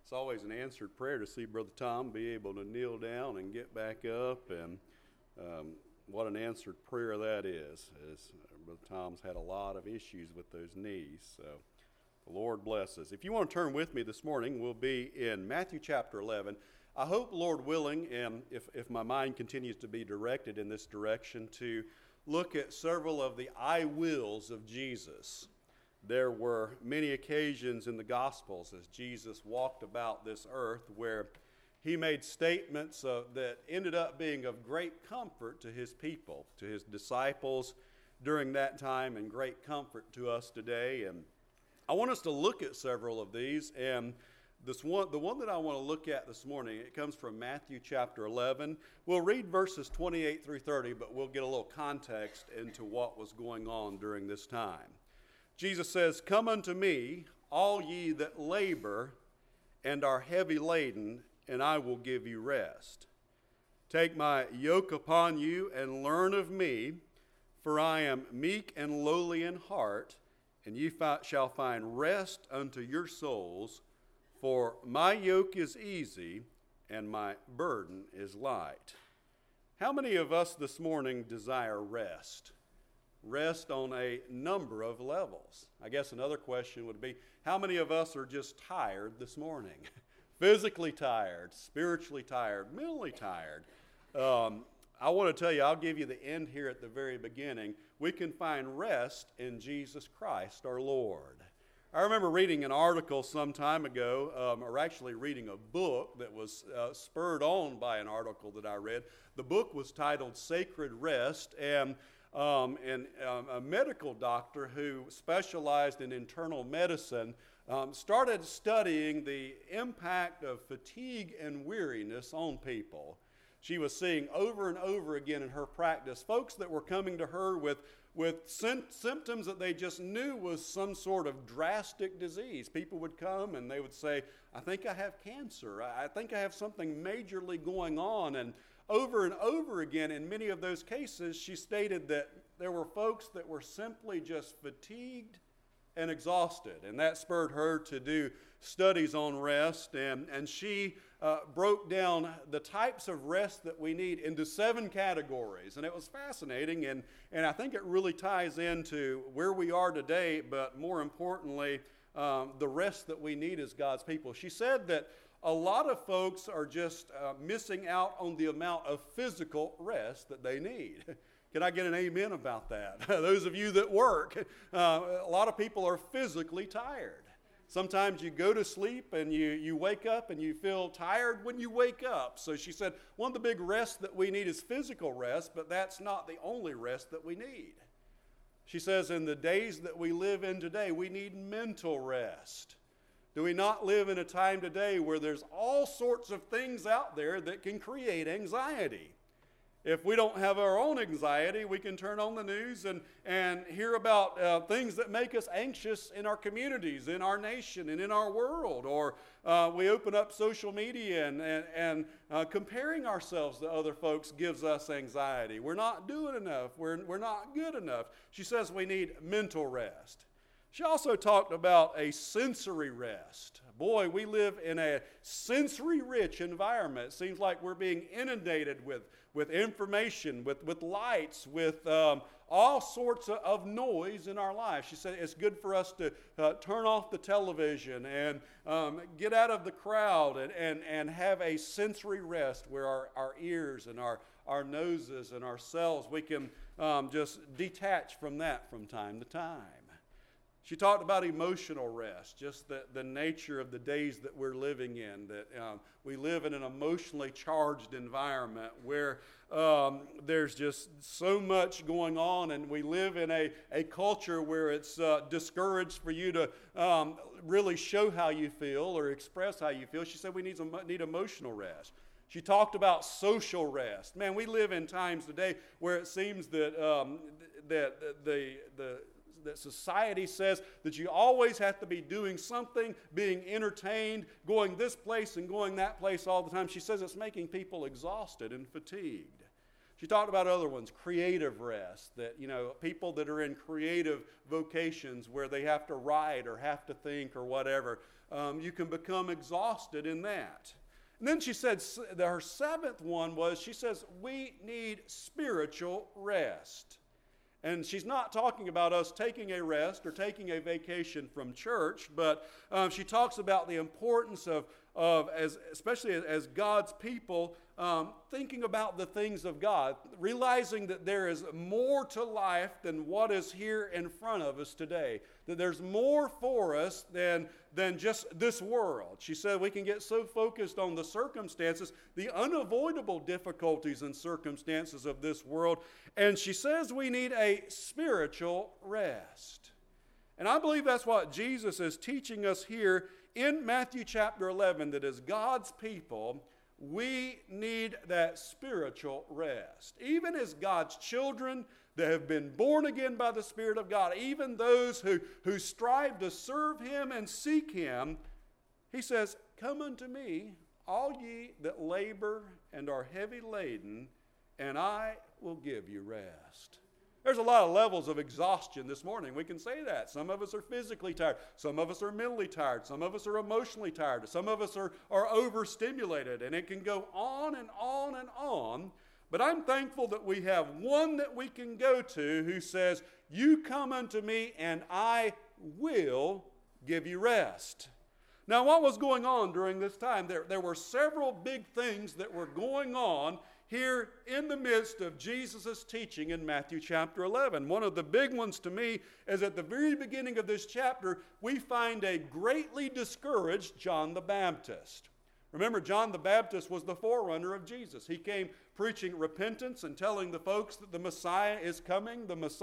It's always an answered prayer to see Brother Tom be able to kneel down and get back up, and what an answered prayer that is. As Brother Tom's had a lot of issues with those knees, so the Lord bless us. If you want to turn with me this morning, we'll be in Matthew chapter 11. I hope, Lord willing, and if my mind continues to be directed in this direction, to look at several of the I wills of Jesus. There were many occasions in the Gospels as Jesus walked about this earth where he made statements that ended up being of great comfort to his people, to his disciples during that time, and great comfort to us today. And I want us to look at several of these, and the one that I want to look at this morning, it comes from Matthew chapter 11. We'll read verses 28 through 30, but we'll get a little context into what was going on during this time. Jesus says, "Come unto me, all ye that labor and are heavy laden, and I will give you rest. Take my yoke upon you and learn of me, for I am meek and lowly in heart, and ye shall find rest unto your souls. For my yoke is easy and my burden is light." How many of us this morning desire rest? Rest on a number of levels. I guess another question would be, how many of us are just tired this morning? Physically tired, spiritually tired, mentally tired. I want to tell you, I'll give you the end here at the very beginning. We can find rest in Jesus Christ our Lord. I remember reading an article some time ago, or actually reading a book that was spurred on by an article that I read. The book was titled Sacred Rest, and a medical doctor who specialized in internal medicine started studying the impact of fatigue and weariness on people. She was seeing over and over again in her practice folks that were coming to her with symptoms that they just knew was some sort of drastic disease. People would come and they would say, "I think I have cancer. I think I have something majorly going on." And over again, in many of those cases, she stated that there were folks that were simply just fatigued and exhausted. And that spurred her to do studies on rest. And she broke down the types of rest that we need into 7 categories. And it was fascinating. And I think it really ties into where we are today, but more importantly, the rest that we need as God's people. She said that a lot of folks are just missing out on the amount of physical rest that they need. Can I get an amen about that? Those of you that work, a lot of people are physically tired. Sometimes you go to sleep and you wake up and you feel tired when you wake up. So she said one of the big rests that we need is physical rest, but that's not the only rest that we need. She says in the days that we live in today, we need mental rest. Do we not live in a time today where there's all sorts of things out there that can create anxiety? If we don't have our own anxiety, we can turn on the news and hear about things that make us anxious in our communities, in our nation, and in our world. Or we open up social media and comparing ourselves to other folks gives us anxiety. We're not doing enough. We're not good enough. She says we need mental rest. She also talked about a sensory rest. Boy, we live in a sensory-rich environment. It seems like we're being inundated with information, with lights, with all sorts of noise in our lives. She said it's good for us to turn off the television and get out of the crowd and have a sensory rest where our ears and our noses and ourselves, we can just detach from that from time to time. She talked about emotional rest, just the nature of the days that we're living in, that we live in an emotionally charged environment where there's just so much going on, and we live in a culture where it's discouraged for you to really show how you feel or express how you feel. She said we need emotional rest. She talked about social rest. Man, we live in times today where it seems that that society says that you always have to be doing something, being entertained, going this place and going that place all the time. She says it's making people exhausted and fatigued. She talked about other ones, creative rest, that, people that are in creative vocations where they have to write or have to think or whatever. you can become exhausted in that. And then she said, her seventh one was, she says, we need spiritual rest. And she's not talking about us taking a rest or taking a vacation from church, but she talks about the importance of especially as God's people, thinking about the things of God, realizing that there is more to life than what is here in front of us today, that there's more for us than just this world. She said we can get so focused on the circumstances, the unavoidable difficulties and circumstances of this world, and she says we need a spiritual rest. And I believe that's what Jesus is teaching us here in Matthew chapter 11, that as God's people, we need that spiritual rest. Even as God's children that have been born again by the Spirit of God, even those who strive to serve Him and seek Him, He says, come unto me, all ye that labor and are heavy laden, and I will give you rest. There's a lot of levels of exhaustion this morning. We can say that. Some of us are physically tired. Some of us are mentally tired. Some of us are emotionally tired. Some of us are overstimulated. And it can go on and on and on. But I'm thankful that we have one that we can go to who says, you come unto me and I will give you rest. Now, what was going on during this time? There were several big things that were going on here in the midst of Jesus' teaching in Matthew chapter 11. One of the big ones to me is at the very beginning of this chapter, we find a greatly discouraged John the Baptist. Remember, John the Baptist was the forerunner of Jesus. He came preaching repentance and telling the folks that the Messiah is coming,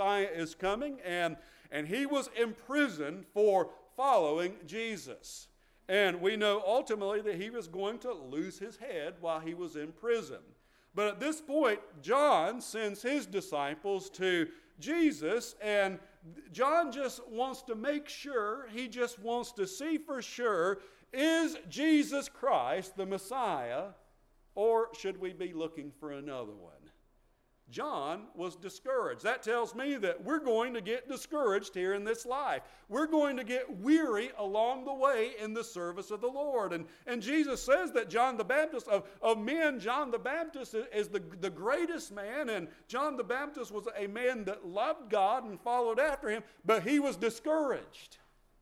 and he was imprisoned for following Jesus. And we know ultimately that he was going to lose his head while he was in prison. But at this point, John sends his disciples to Jesus, and John just wants to make sure, he just wants to see for sure, is Jesus Christ the Messiah, or should we be looking for another one? John was discouraged. That tells me that we're going to get discouraged here in this life. We're going to get weary along the way in the service of the Lord. And Jesus says that John the Baptist, of men, John the Baptist is the greatest man. And John the Baptist was a man that loved God and followed after Him, but he was discouraged.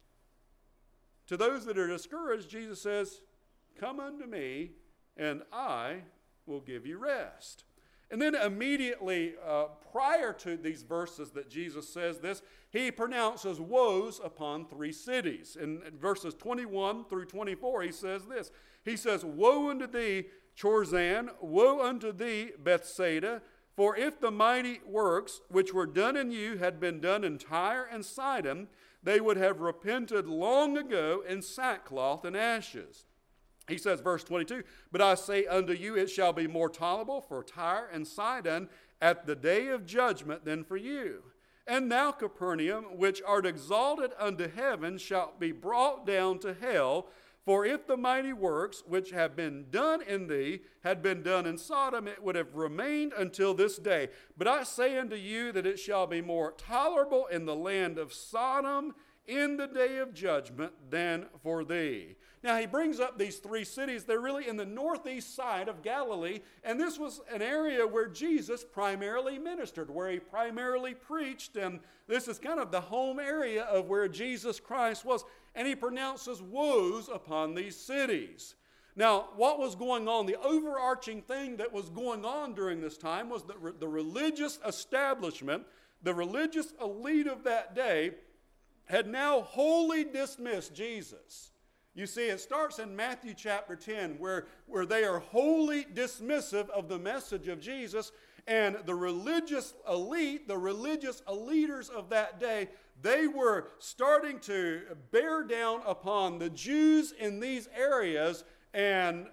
To those that are discouraged, Jesus says, come unto me, and I will give you rest. And then immediately prior to these verses that Jesus says this, he pronounces woes upon three cities. In verses 21 through 24, he says this. He says, woe unto thee, Chorazin, woe unto thee, Bethsaida, for if the mighty works which were done in you had been done in Tyre and Sidon, they would have repented long ago in sackcloth and ashes. He says, verse 22, but I say unto you, it shall be more tolerable for Tyre and Sidon at the day of judgment than for you. And thou, Capernaum, which art exalted unto heaven, shalt be brought down to hell. For if the mighty works which have been done in thee had been done in Sodom, it would have remained until this day. But I say unto you that it shall be more tolerable in the land of Sodom in the day of judgment than for thee. Now, he brings up these three cities. They're really in the northeast side of Galilee, and this was an area where Jesus primarily ministered, where he primarily preached, and this is kind of the home area of where Jesus Christ was, and he pronounces woes upon these cities. Now, what was going on, the overarching thing that was going on during this time was that the religious establishment, the religious elite of that day, had now wholly dismissed Jesus. You see, it starts in Matthew chapter 10 where they are wholly dismissive of the message of Jesus, and the religious elite, the religious leaders of that day, they were starting to bear down upon the Jews in these areas and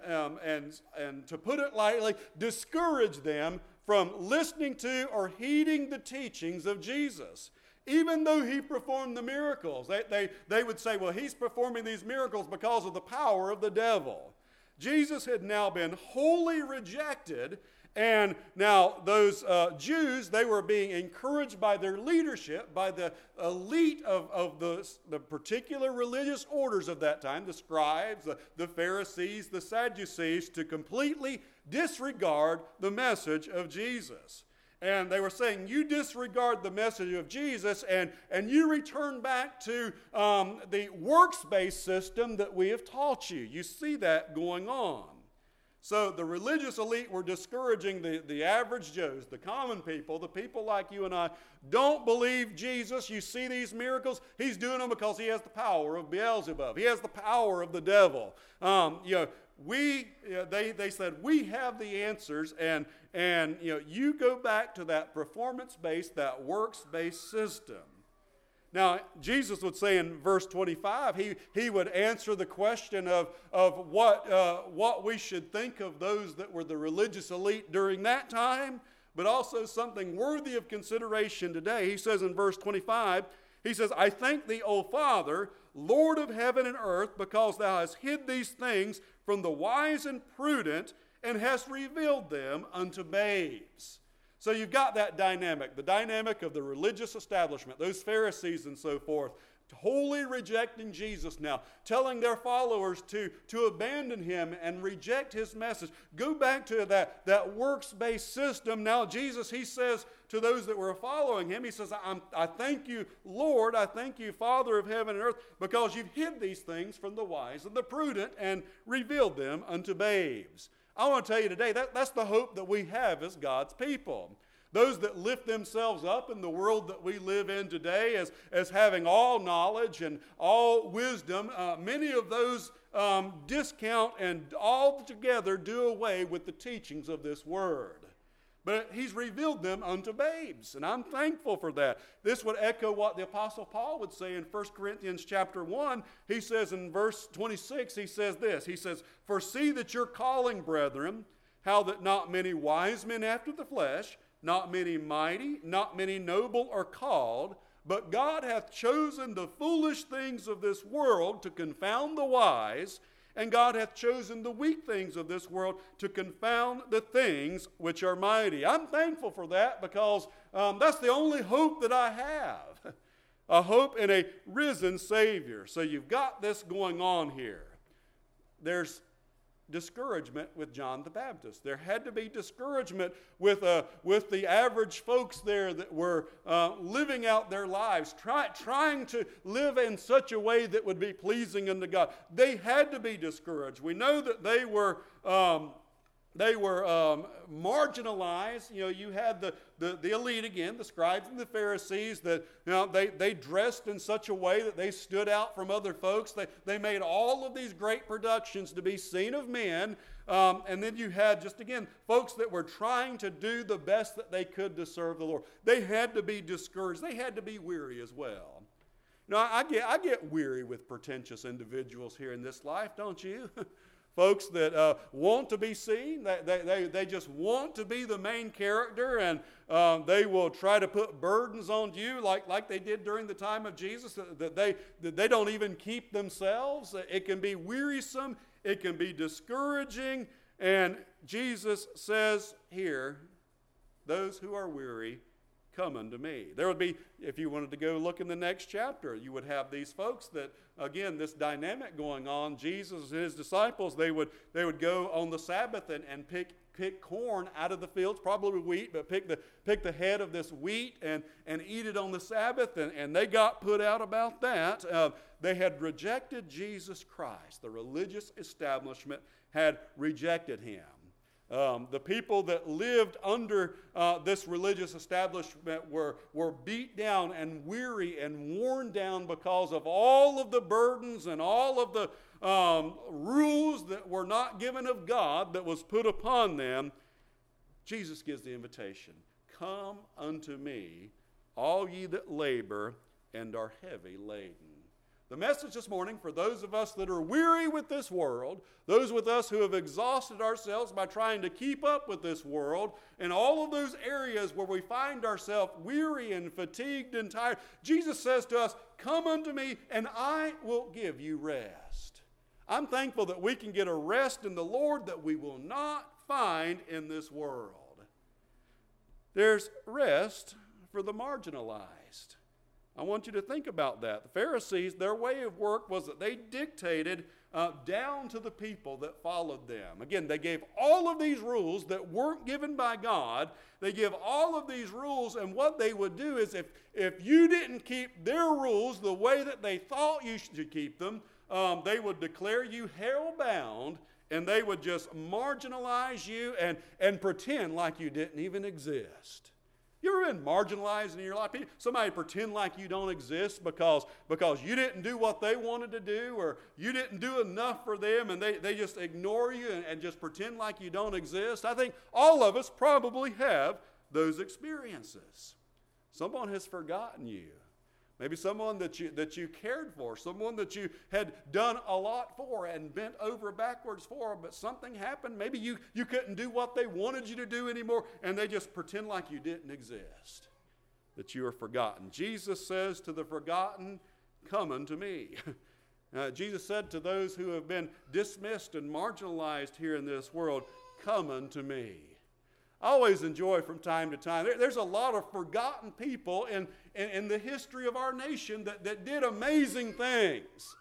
to put it lightly, discourage them from listening to or heeding the teachings of Jesus. Even though he performed the miracles, they would say, well, he's performing these miracles because of the power of the devil. Jesus had now been wholly rejected, And now those Jews, they were being encouraged by their leadership, by the elite of the particular religious orders of that time, the scribes, the Pharisees, the Sadducees, to completely disregard the message of Jesus. And they were saying, you disregard the message of Jesus and you return back to the works-based system that we have taught you. You see that going on. So the religious elite were discouraging the average Joes, the common people, the people like you and I. Don't believe Jesus. You see these miracles. He's doing them because he has the power of Beelzebub. He has the power of the devil. They said, we have the answers, and you go back to that performance-based, that works-based system. Now, Jesus would say in verse 25, he would answer the question of what we should think of those that were the religious elite during that time, but also something worthy of consideration today. He says in verse 25, he says, I thank thee, O Father, Lord of heaven and earth, because thou hast hid these things from the wise and prudent, and hast revealed them unto babes. So you've got that dynamic, the dynamic of the religious establishment, those Pharisees and so forth, wholly rejecting Jesus now, telling their followers to abandon him and reject his message. Go back to that works-based system. Now Jesus, he says to those that were following him, he says, I thank you, Lord, I thank you, Father of heaven and earth, because you've hid these things from the wise and the prudent and revealed them unto babes. I want to tell you today, that's the hope that we have as God's people. Those that lift themselves up in the world that we live in today as having all knowledge and all wisdom, many of those discount and altogether do away with the teachings of this word. But he's revealed them unto babes, and I'm thankful for that. This would echo what the Apostle Paul would say in 1 Corinthians chapter 1. He says in verse 26, he says this, he says, For see that your calling, brethren, how that not many wise men after the flesh, not many mighty, not many noble are called, but God hath chosen the foolish things of this world to confound the wise, and God hath chosen the weak things of this world to confound the things which are mighty. I'm thankful for that because that's the only hope that I have. A hope in a risen Savior. So you've got this going on here. There's discouragement with John the Baptist. There had to be discouragement with the average folks there that were living out their lives, trying to live in such a way that would be pleasing unto God. They had to be discouraged. We know that they were marginalized. You had the elite again, the scribes and the Pharisees, that they dressed in such a way that they stood out from other folks. They made all of these great productions to be seen of men. And then you had, just again, folks that were trying to do the best that they could to serve the Lord. They had to be discouraged. They had to be weary as well. I get weary with pretentious individuals here in this life, don't you? Folks that want to be seen, they just want to be the main character, and they will try to put burdens on you like they did during the time of Jesus, that they don't even keep themselves. It can be wearisome, it can be discouraging, and Jesus says here, those who are weary, come unto me. There would be, if you wanted to go look in the next chapter, you would have these folks that, again, this dynamic going on. Jesus and his disciples, they would go on the Sabbath and pick corn out of the fields, probably wheat, but pick the head of this wheat and eat it on the Sabbath, and they got put out about that. They had rejected Jesus Christ. The religious establishment had rejected him. The people that lived under this religious establishment were beat down and weary and worn down because of all of the burdens and all of the rules that were not given of God that was put upon them. Jesus gives the invitation, come unto me, all ye that labor and are heavy laden. The message this morning for those of us that are weary with this world, those with us who have exhausted ourselves by trying to keep up with this world, and all of those areas where we find ourselves weary and fatigued and tired, Jesus says to us, come unto me and I will give you rest. I'm thankful that we can get a rest in the Lord, that we will not find in this world. There's rest for the marginalized. I want you to think about that. The Pharisees, their way of work was that they dictated down to the people that followed them. Again, they gave all of these rules that weren't given by God. They give all of these rules, and what they would do is if you didn't keep their rules the way that they thought you should keep them, they would declare you hell-bound, and they would just marginalize you and pretend like you didn't even exist. You ever been marginalized in your life? Somebody pretend like you don't exist because you didn't do what they wanted to do, or you didn't do enough for them, and they just ignore you and just pretend like you don't exist. I think all of us probably have those experiences. Someone has forgotten you. Maybe someone that you cared for, someone that you had done a lot for and bent over backwards for, but something happened. Maybe you couldn't do what they wanted you to do anymore, and they just pretend like you didn't exist, that you are forgotten. Jesus says to the forgotten, "Come unto me." Jesus said to those who have been dismissed and marginalized here in this world, "Come unto me." I always enjoy from time to time. There's a lot of forgotten people in the history of our nation that did amazing things.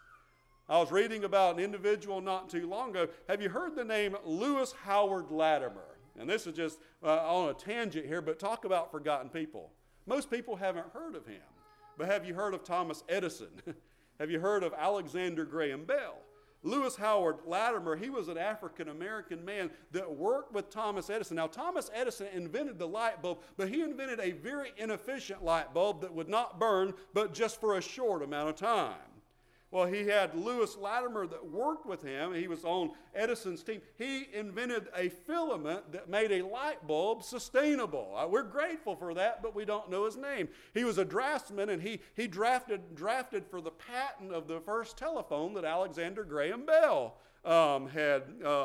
I was reading about an individual not too long ago. Have you heard the name Lewis Howard Latimer? And this is just on a tangent here, but talk about forgotten people. Most people haven't heard of him. But have you heard of Thomas Edison? Have you heard of Alexander Graham Bell? Lewis Howard Latimer, he was an African-American man that worked with Thomas Edison. Now, Thomas Edison invented the light bulb, but he invented a very inefficient light bulb that would not burn, but just for a short amount of time. Well, he had Lewis Latimer that worked with him. He was on Edison's team. He invented a filament that made a light bulb sustainable. We're grateful for that, but we don't know his name. He was a draftsman, and he drafted for the patent of the first telephone that Alexander Graham Bell had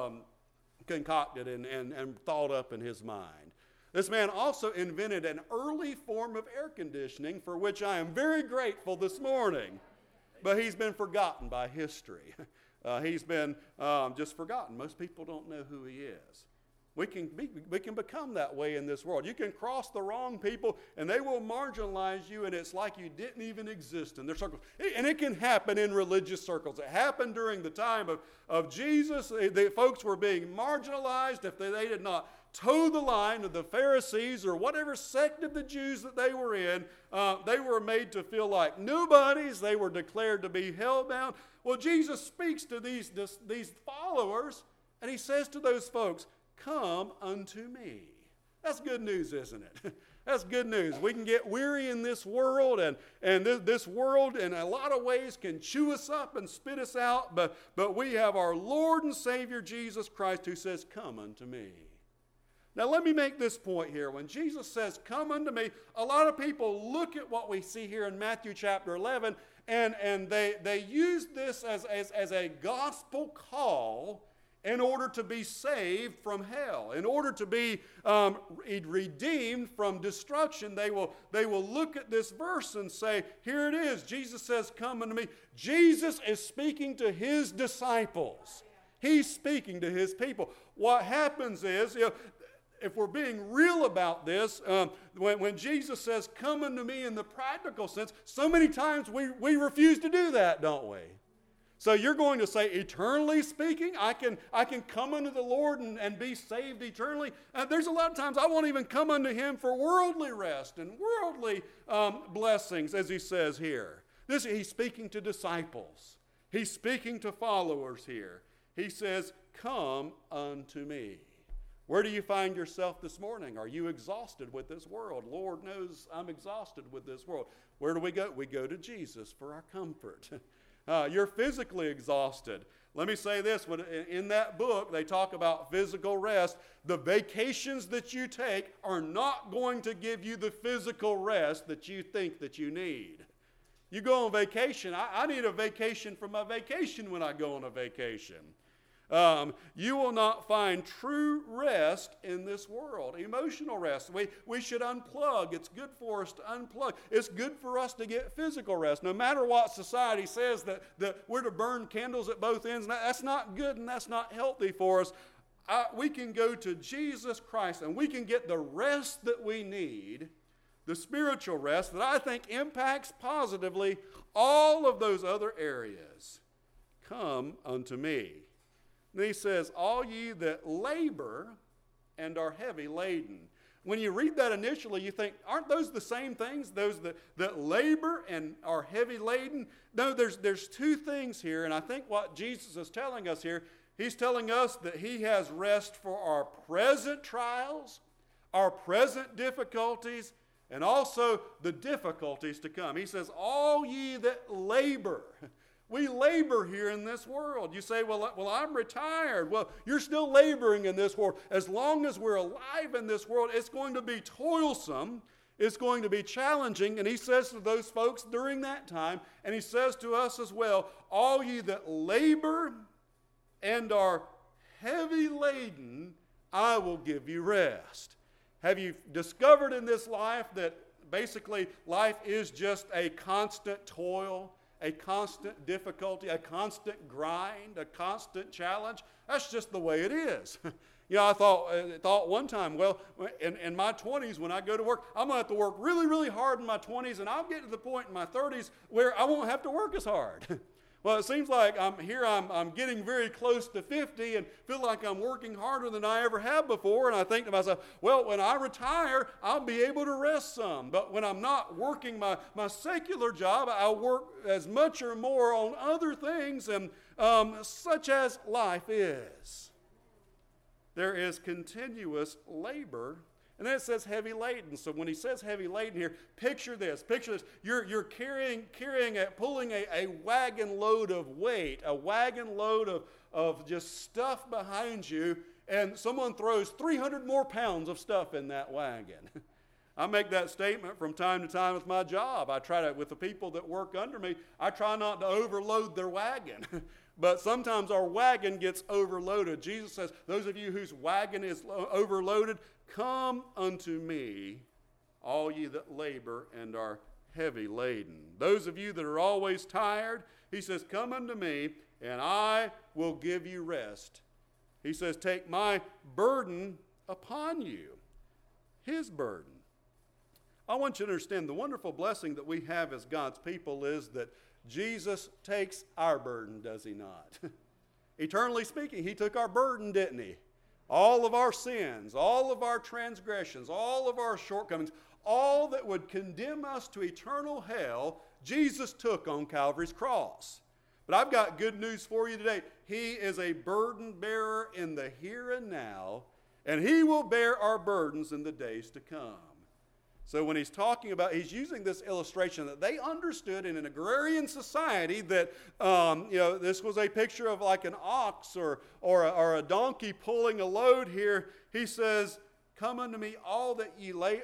concocted and thought up in his mind. This man also invented an early form of air conditioning, for which I am very grateful this morning. But he's been forgotten by history. He's been just forgotten. Most people don't know who he is. We can become that way in this world. You can cross the wrong people, and they will marginalize you, and it's like you didn't even exist in their circles. And it can happen in religious circles. It happened during the time of Jesus. The folks were being marginalized if they did not toe the line of the Pharisees or whatever sect of the Jews that they were in. They were made to feel like nobodies. They were declared to be hellbound. Well, Jesus speaks to these followers, and he says to those folks, "Come unto me." That's good news, isn't it? That's good news. We can get weary in this world, and this world in a lot of ways can chew us up and spit us out, but we have our Lord and Savior Jesus Christ who says, "Come unto me." Now, let me make this point here. When Jesus says, "Come unto me," a lot of people look at what we see here in Matthew chapter 11, and they use this as a gospel call in order to be saved from hell. In order to be redeemed from destruction, they will look at this verse and say, here it is. Jesus says, "Come unto me." Jesus is speaking to his disciples. He's speaking to his people. What happens is, if we're being real about this, when Jesus says, "Come unto me" in the practical sense, so many times we refuse to do that, don't we? So you're going to say, eternally speaking, I can come unto the Lord and be saved eternally. There's a lot of times I won't even come unto him for worldly rest and worldly blessings, as he says here. He's speaking to disciples. He's speaking to followers here. He says, "Come unto me." Where do you find yourself this morning? Are you exhausted with this world? Lord knows I'm exhausted with this world. Where do we go? We go to Jesus for our comfort. You're physically exhausted. Let me say this. In that book, they talk about physical rest. The vacations that you take are not going to give you the physical rest that you think that you need. You go on vacation. I need a vacation from my vacation when I go on a vacation. You will not find true rest in this world. Emotional rest. We should unplug. It's good for us to unplug. It's good for us to get physical rest. No matter what society says that we're to burn candles at both ends, that's not good and that's not healthy for us. we can go to Jesus Christ and we can get the rest that we need, the spiritual rest that I think impacts positively all of those other areas. Come unto me. And he says, all ye that labor and are heavy laden. When you read that initially, you think, aren't those the same things? Those that labor and are heavy laden? No, there's two things here, and I think what Jesus is telling us here, he's telling us that he has rest for our present trials, our present difficulties, and also the difficulties to come. He says, all ye that labor. We labor here in this world. You say, well, I'm retired. Well, you're still laboring in this world. As long as we're alive in this world, it's going to be toilsome. It's going to be challenging. And he says to those folks during that time, and he says to us as well, all ye that labor and are heavy laden, I will give you rest. Have you discovered in this life that basically life is just a constant toil, a constant difficulty, a constant grind, a constant challenge? That's just the way it is. You know, I thought one time, well, in my 20s when I go to work, I'm going to have to work really, really hard in my 20s, and I'll get to the point in my 30s where I won't have to work as hard. Well, it seems like I'm getting very close to 50 and feel like I'm working harder than I ever have before. And I think to myself, well, when I retire, I'll be able to rest some. But when I'm not working my secular job, I'll work as much or more on other things, and such as life is. There is continuous labor. And then it says heavy laden. So when he says heavy laden here, picture this. You're pulling a wagon load of weight, a wagon load of just stuff behind you, and someone throws 300 more pounds of stuff in that wagon. I make that statement from time to time with my job. I try to, with the people that work under me, I try not to overload their wagon. But sometimes our wagon gets overloaded. Jesus says, those of you whose wagon is overloaded, come unto me, all ye that labor and are heavy laden. Those of you that are always tired, he says, come unto me, and I will give you rest. He says, take my burden upon you, his burden. I want you to understand the wonderful blessing that we have as God's people is that Jesus takes our burden, does he not? Eternally speaking, he took our burden, didn't he? All of our sins, all of our transgressions, all of our shortcomings, all that would condemn us to eternal hell, Jesus took on Calvary's cross. But I've got good news for you today. He is a burden bearer in the here and now, and he will bear our burdens in the days to come. So when he's talking about, he's using this illustration that they understood in an agrarian society that, this was a picture of like an ox or a donkey pulling a load here. He says, come unto me all that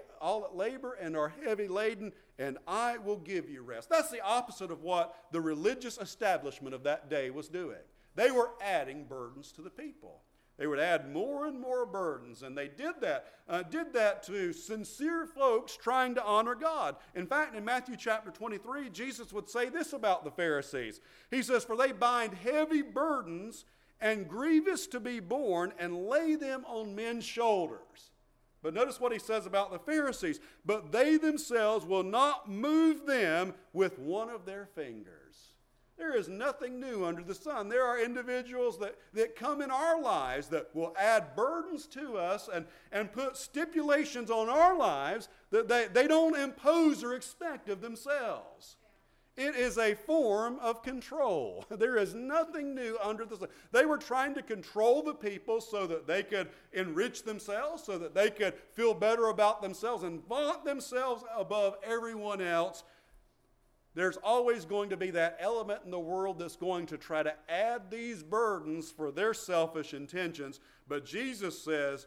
labor and are heavy laden, and I will give you rest. That's the opposite of what the religious establishment of that day was doing. They were adding burdens to the people. They would add more and more burdens, and they did that to sincere folks trying to honor God. In fact, in Matthew chapter 23, Jesus would say this about the Pharisees. He says, for they bind heavy burdens and grievous to be borne and lay them on men's shoulders. But notice what he says about the Pharisees. But they themselves will not move them with one of their fingers. There is nothing new under the sun. There are individuals that come in our lives that will add burdens to us and put stipulations on our lives that they don't impose or expect of themselves. It is a form of control. There is nothing new under the sun. They were trying to control the people so that they could enrich themselves, so that they could feel better about themselves and vaunt themselves above everyone else. There's always going to be that element in the world that's going to try to add these burdens for their selfish intentions. But Jesus says,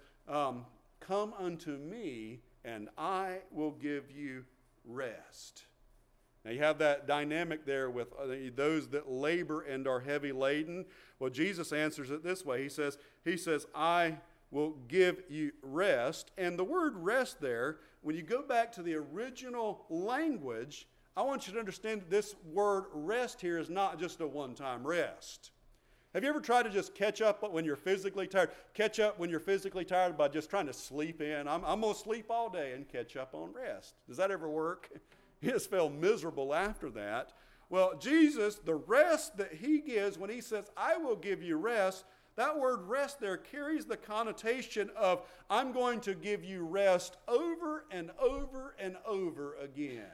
come unto me and I will give you rest. Now you have that dynamic there with those that labor and are heavy laden. Well, Jesus answers it this way. He says, I will give you rest. And the word rest there, when you go back to the original language, I want you to understand that this word rest here is not just a one-time rest. Have you ever tried to just catch up when you're physically tired? Catch up when you're physically tired by just trying to sleep in. I'm going to sleep all day and catch up on rest. Does that ever work? You just feel miserable after that. Well, Jesus, the rest that he gives when he says, I will give you rest, that word rest there carries the connotation of I'm going to give you rest over and over and over again.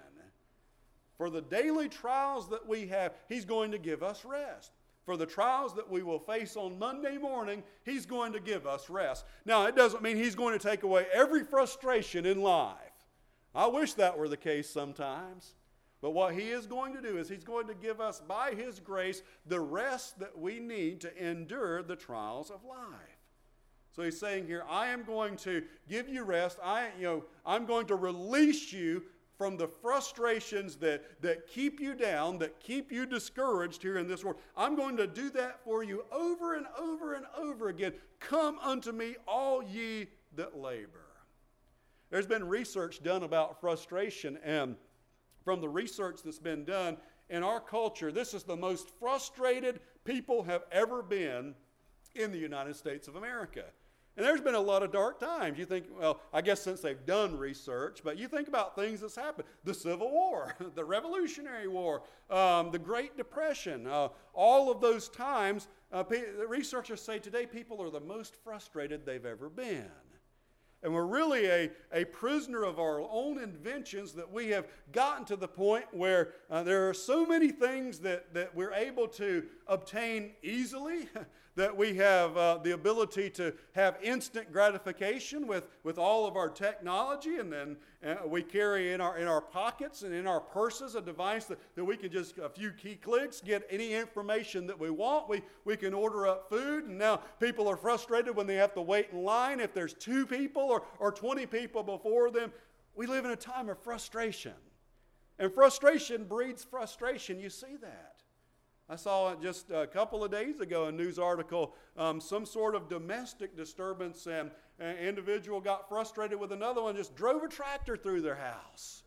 For the daily trials that we have, he's going to give us rest. For the trials that we will face on Monday morning, he's going to give us rest. Now, it doesn't mean he's going to take away every frustration in life. I wish that were the case sometimes. But what he is going to do is he's going to give us, by his grace, the rest that we need to endure the trials of life. So he's saying here, I am going to give you rest. I'm going to release you from the frustrations that keep you down, that keep you discouraged here in this world. I'm going to do that for you over and over and over again. Come unto me, all ye that labor. There's been research done about frustration, and from the research that's been done in our culture, this is the most frustrated people have ever been in the United States of America. And there's been a lot of dark times. You think, well, I guess since they've done research, but you think about things that's happened. The Civil War, the Revolutionary War, the Great Depression, all of those times, the researchers say today people are the most frustrated they've ever been. And we're really a prisoner of our own inventions, that we have gotten to the point where there are so many things that we're able to obtain easily, that we have the ability to have instant gratification with all of our technology, and then we carry in our pockets and in our purses a device that we can just, a few key clicks, get any information that we want. We can order up food, and now people are frustrated when they have to wait in line if there's 2 people or 20 people before them. We live in a time of frustration. And frustration breeds frustration. You see that. I saw just a couple of days ago a news article, some sort of domestic disturbance, and an individual got frustrated with another one, just drove a tractor through their house.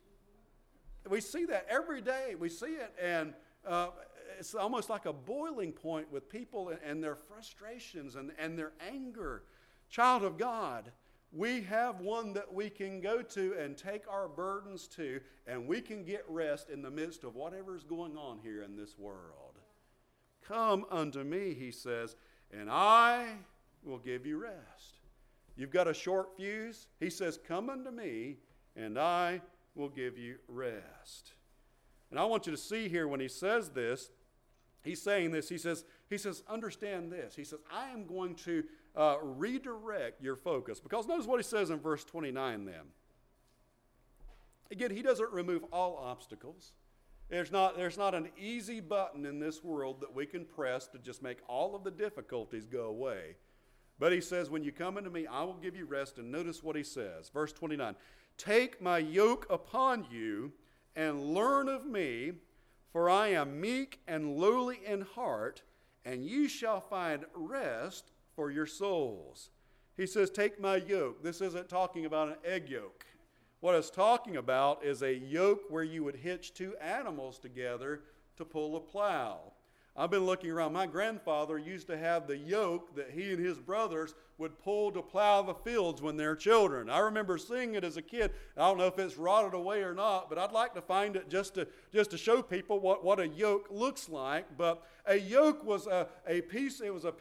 We see that every day. We see it, and it's almost like a boiling point with people and their frustrations and their anger. Child of God, we have one that we can go to and take our burdens to, and we can get rest in the midst of whatever's going on here in this world. Come unto me, he says, and I will give you rest. You've got a short fuse? He says, come unto me, and I will give you rest. And I want you to see here when he says this, he's saying this, he says, understand this. He says, I am going to redirect your focus. Because notice what he says in verse 29 then. Again, he doesn't remove all obstacles. There's not an easy button in this world that we can press to just make all of the difficulties go away. But he says, when you come unto me, I will give you rest. And notice what he says. Verse 29. Take my yoke upon you and learn of me, for I am meek and lowly in heart, and you shall find rest for your souls. He says, take my yoke. This isn't talking about an egg yolk. What it's talking about is a yoke where you would hitch 2 animals together to pull a plow. I've been looking around. My grandfather used to have the yoke that he and his brothers would pull to plow the fields when they're children. I remember seeing it as a kid. I don't know if it's rotted away or not, but I'd like to find it just to show people what a yoke looks like. But a yoke was a piece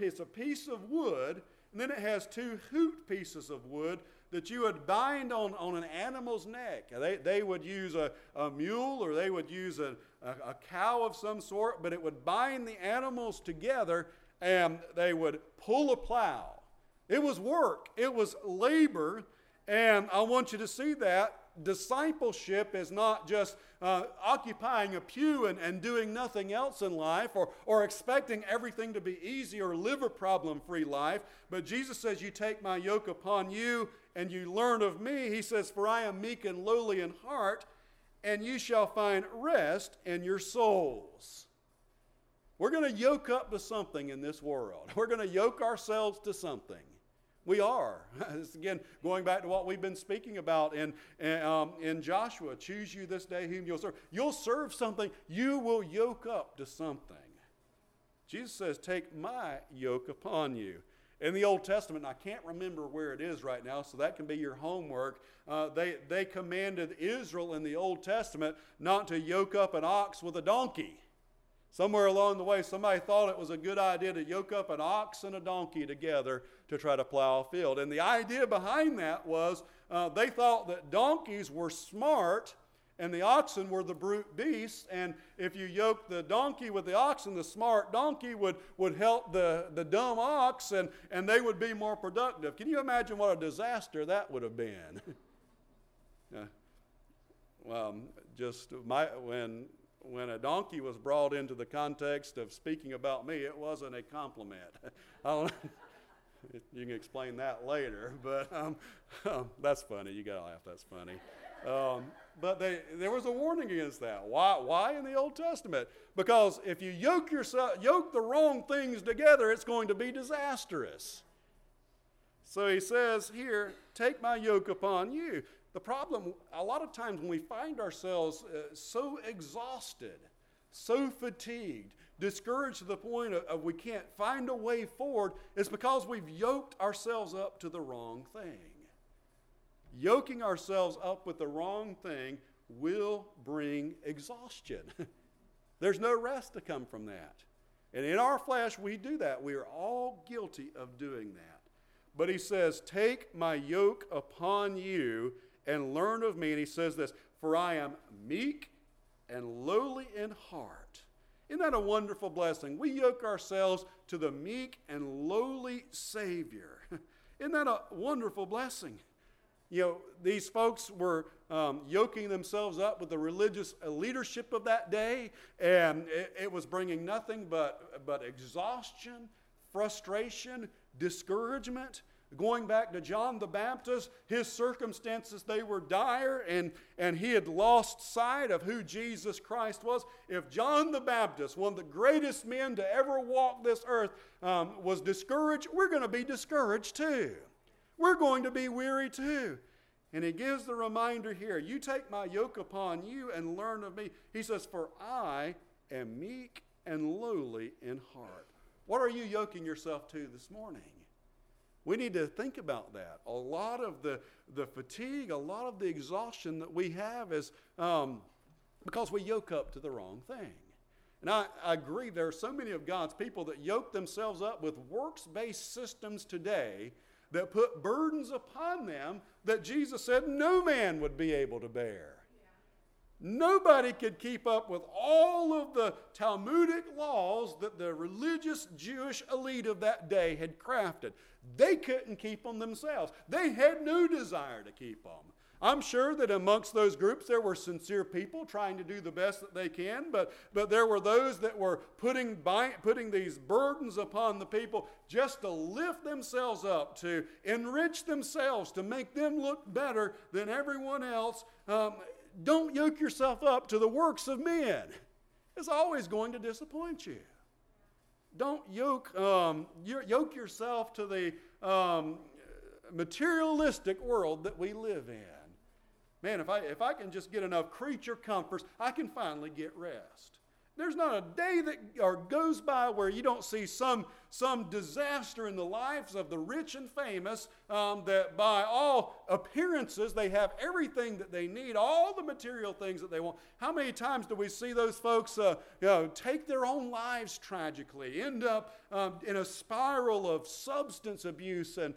of wood, and then it has 2 hooped pieces of wood that you would bind on an animal's neck. They would use a mule, or they would use a cow of some sort, but it would bind the animals together, and they would pull a plow. It was work. It was labor, and I want you to see that. Discipleship is not just occupying a pew and doing nothing else in life, or expecting everything to be easy or live a problem-free life. But Jesus says, you take my yoke upon you and you learn of me. He says, for I am meek and lowly in heart, and you shall find rest in your souls. We're going to yoke up to something in this world. We're going to yoke ourselves to something. We are. Again, going back to what we've been speaking about in Joshua, choose you this day whom you'll serve. You'll serve something. You will yoke up to something. Jesus says, take my yoke upon you. In the Old Testament, I can't remember where it is right now, so that can be your homework. They commanded Israel in the Old Testament not to yoke up an ox with a donkey. Somewhere along the way, somebody thought it was a good idea to yoke up an ox and a donkey together to try to plow a field. And the idea behind that was they thought that donkeys were smart and the oxen were the brute beasts. And if you yoked the donkey with the oxen, the smart donkey would help the dumb ox, and they would be more productive. Can you imagine what a disaster that would have been? When a donkey was brought into the context of speaking about me, it wasn't a compliment. I don't know. You can explain that later, but that's funny. You gotta laugh. That's funny. But there was a warning against that. Why in the Old Testament? Because if you yoke the wrong things together, it's going to be disastrous. So he says here, take my yoke upon you. The problem, a lot of times when we find ourselves so exhausted, so fatigued, discouraged to the point of we can't find a way forward, it's because we've yoked ourselves up to the wrong thing. Yoking ourselves up with the wrong thing will bring exhaustion. There's no rest to come from that. And in our flesh, we do that. We are all guilty of doing that. But he says, take my yoke upon you and learn of me. And he says this, for I am meek and lowly in heart. Isn't that a wonderful blessing? We yoke ourselves to the meek and lowly Savior. Isn't that a wonderful blessing? You know, these folks were yoking themselves up with the religious leadership of that day, and it was bringing nothing but exhaustion, frustration, discouragement. Going back to John the Baptist, his circumstances, they were dire, and he had lost sight of who Jesus Christ was. If John the Baptist, one of the greatest men to ever walk this earth, was discouraged, we're going to be discouraged too. We're going to be weary too. And he gives the reminder here, you take my yoke upon you and learn of me. He says, for I am meek and lowly in heart. What are you yoking yourself to this morning? We need to think about that. A lot of the fatigue, a lot of the exhaustion that we have is because we yoke up to the wrong thing. And I agree, there are so many of God's people that yoke themselves up with works-based systems today that put burdens upon them that Jesus said no man would be able to bear. Nobody could keep up with all of the Talmudic laws that the religious Jewish elite of that day had crafted. They couldn't keep them themselves. They had no desire to keep them. I'm sure that amongst those groups there were sincere people trying to do the best that they can, but there were those that were putting these burdens upon the people just to lift themselves up, to enrich themselves, to make them look better than everyone else. Don't yoke yourself up to the works of men. It's always going to disappoint you. Don't yoke yourself to the materialistic world that we live in. Man, if I can just get enough creature comforts, I can finally get rest. There's not a day that goes by where you don't see some disaster in the lives of the rich and famous that by all appearances they have everything that they need, all the material things that they want. How many times do we see those folks take their own lives tragically, end up in a spiral of substance abuse and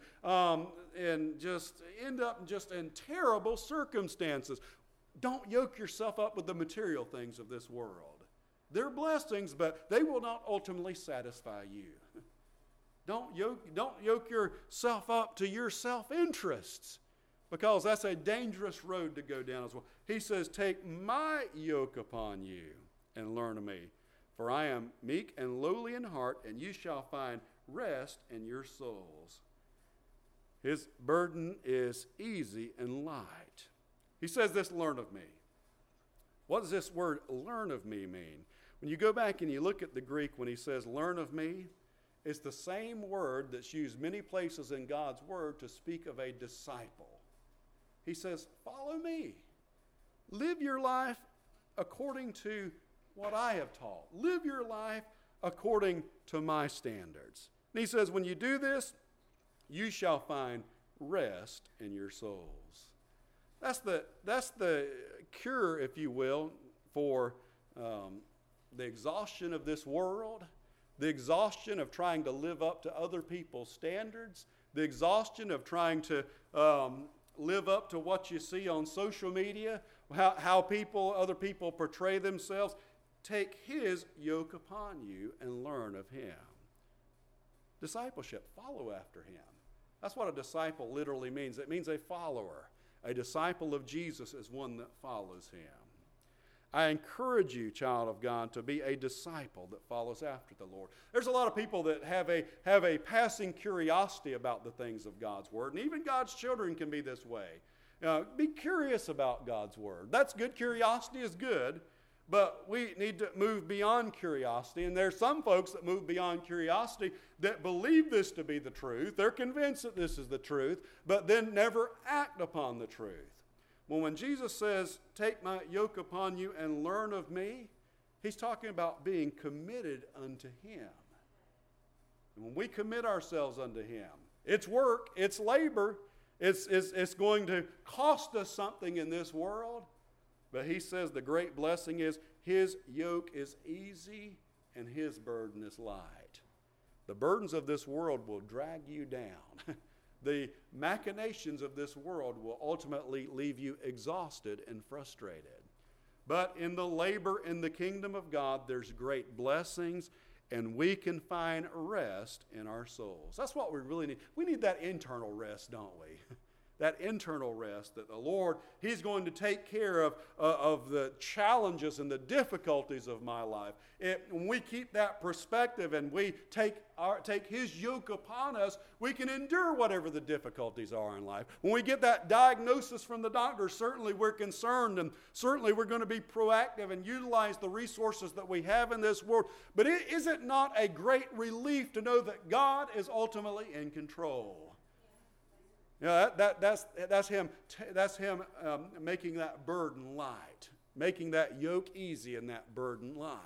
just end up just in terrible circumstances? Don't yoke yourself up with the material things of this world. They're blessings, but they will not ultimately satisfy you. Don't yoke yourself up to your self-interests, because that's a dangerous road to go down as well. He says, take my yoke upon you and learn of me, for I am meek and lowly in heart, and you shall find rest in your souls. His burden is easy and light. He says this, learn of me. What does this word learn of me mean? When you go back and you look at the Greek when he says learn of me, it's the same word that's used many places in God's word to speak of a disciple. He says, follow me. Live your life according to what I have taught. Live your life according to my standards. And he says, when you do this, you shall find rest in your souls. That's the cure, if you will, for the exhaustion of this world, the exhaustion of trying to live up to other people's standards, the exhaustion of trying to live up to what you see on social media, how other people portray themselves. Take his yoke upon you and learn of him. Discipleship, follow after him. That's what a disciple literally means. It means a follower. A disciple of Jesus is one that follows him. I encourage you, child of God, to be a disciple that follows after the Lord. There's a lot of people that have a passing curiosity about the things of God's Word, and even God's children can be this way. Be curious about God's Word. That's good. Curiosity is good, but we need to move beyond curiosity, and there's some folks that move beyond curiosity that believe this to be the truth. They're convinced that this is the truth, but then never act upon the truth. Well, when Jesus says, take my yoke upon you and learn of me, he's talking about being committed unto him. And when we commit ourselves unto him, it's work, it's labor, it's going to cost us something in this world. But he says the great blessing is his yoke is easy and his burden is light. The burdens of this world will drag you down. The machinations of this world will ultimately leave you exhausted and frustrated. But in the labor in the kingdom of God, there's great blessings, and we can find rest in our souls. That's what we really need. We need that internal rest, don't we? That internal rest that the Lord, he's going to take care of the challenges and the difficulties of my life. When we keep that perspective and we take his yoke upon us, we can endure whatever the difficulties are in life. When we get that diagnosis from the doctor, certainly we're concerned, and certainly we're going to be proactive and utilize the resources that we have in this world. But is it not a great relief to know that God is ultimately in control? That's him making that burden light, making that yoke easy and that burden light.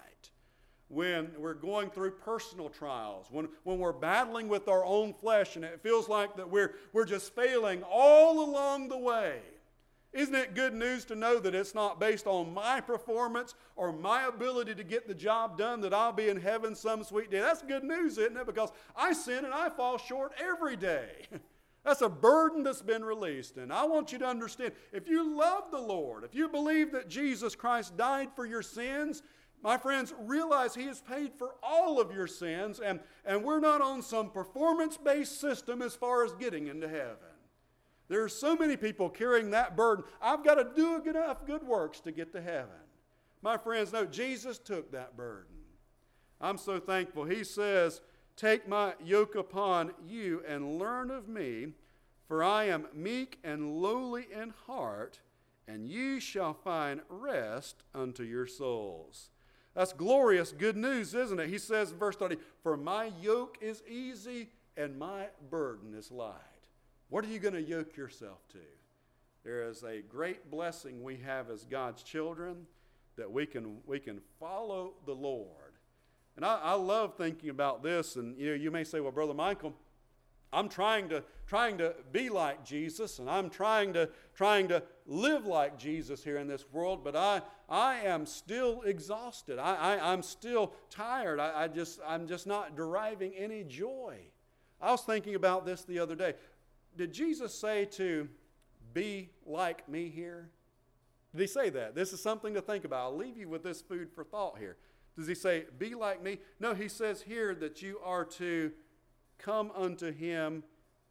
When we're going through personal trials, when we're battling with our own flesh and it feels like that we're just failing all along the way, isn't it good news to know that it's not based on my performance or my ability to get the job done that I'll be in heaven some sweet day? That's good news, isn't it? Because I sin and I fall short every day. That's a burden that's been released. And I want you to understand, if you love the Lord, if you believe that Jesus Christ died for your sins, my friends, realize he has paid for all of your sins, and we're not on some performance-based system as far as getting into heaven. There are so many people carrying that burden. I've got to do enough good works to get to heaven. My friends, no, Jesus took that burden. I'm so thankful. He says, take my yoke upon you and learn of me, for I am meek and lowly in heart, and you shall find rest unto your souls. That's glorious good news, isn't it? He says in verse 30, for my yoke is easy and my burden is light. What are you going to yoke yourself to? There is a great blessing we have as God's children that we can follow the Lord. And I love thinking about this, and you may say, well, Brother Michael, I'm trying to be like Jesus, and I'm trying to live like Jesus here in this world, but I am still exhausted. I'm still tired. I'm just not deriving any joy. I was thinking about this the other day. Did Jesus say to be like me here? Did he say that? This is something to think about. I'll leave you with this food for thought here. Does he say, be like me? No, he says here that you are to come unto him,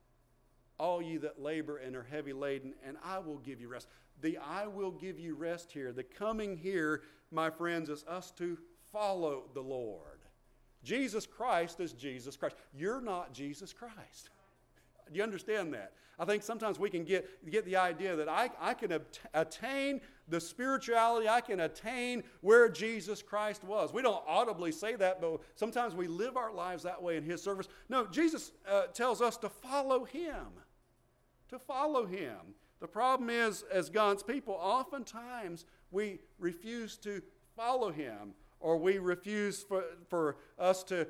all ye that labor and are heavy laden, and I will give you rest. The I will give you rest here, the coming here, my friends, is us to follow the Lord. Jesus Christ is Jesus Christ. You're not Jesus Christ. Do you understand that? I think sometimes we can get the idea that I can attain the spirituality, I can attain where Jesus Christ was. We don't audibly say that, but sometimes we live our lives that way in his service. No, Jesus tells us to follow him. To follow him. The problem is, as God's people, oftentimes we refuse to follow him, or we refuse for us to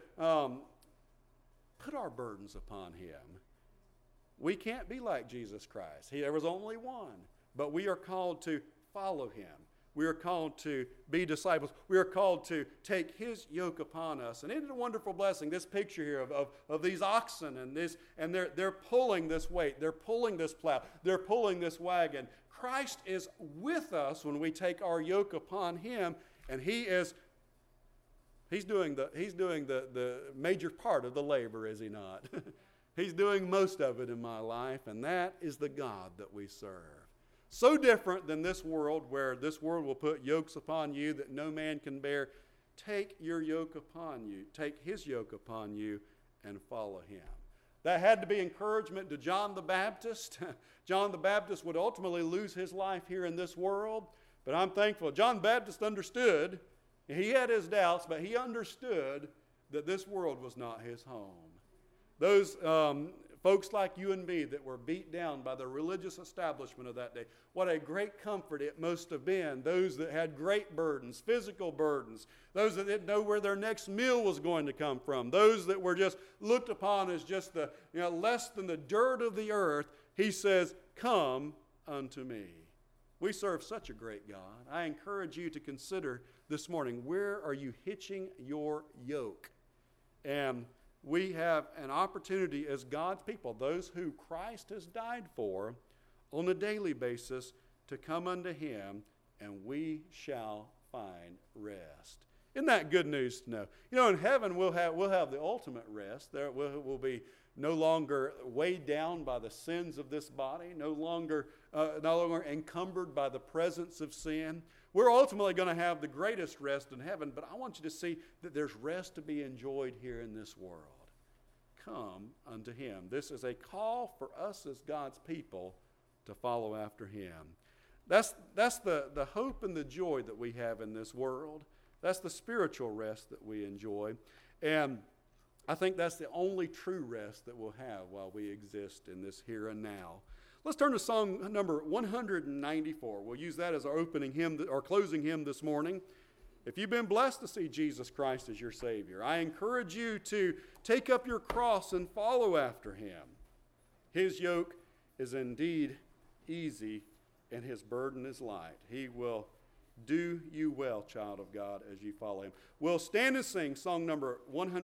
put our burdens upon him. We can't be like Jesus Christ. There was only one, but we are called to follow him. We are called to be disciples. We are called to take his yoke upon us. And isn't it a wonderful blessing, this picture here of these oxen and they're pulling this weight. They're pulling this plow. They're pulling this wagon. Christ is with us when we take our yoke upon him, and he's doing the major part of the labor, is he not? He's doing most of it in my life, and that is the God that we serve. So different than this world, where this world will put yokes upon you that no man can bear. Take your yoke upon you. Take his yoke upon you and follow him. That had to be encouragement to John the Baptist. John the Baptist would ultimately lose his life here in this world, but I'm thankful. John the Baptist understood. He had his doubts, but he understood that this world was not his home. Those folks like you and me that were beat down by the religious establishment of that day, what a great comfort it must have been. Those that had great burdens, physical burdens, those that didn't know where their next meal was going to come from, those that were just looked upon as just the less than the dirt of the earth. He says, "Come unto me." We serve such a great God. I encourage you to consider this morning, where are you hitching your yoke? And we have an opportunity as God's people, those who Christ has died for, on a daily basis to come unto him, and we shall find rest. Isn't that good news to know? In heaven we'll have the ultimate rest. There we'll be no longer weighed down by the sins of this body, no longer encumbered by the presence of sin. We're ultimately going to have the greatest rest in heaven, but I want you to see that there's rest to be enjoyed here in this world. Come unto him. This is a call for us as God's people to follow after him. That's the hope and the joy that we have in this world. That's the spiritual rest that we enjoy. And I think that's the only true rest that we'll have while we exist in this here and now. Let's turn to song number 194. We'll use that as our opening hymn, or closing hymn this morning. If you've been blessed to see Jesus Christ as your Savior, I encourage you to take up your cross and follow after him. His yoke is indeed easy, and his burden is light. He will do you well, child of God, as you follow him. We'll stand and sing song number 100.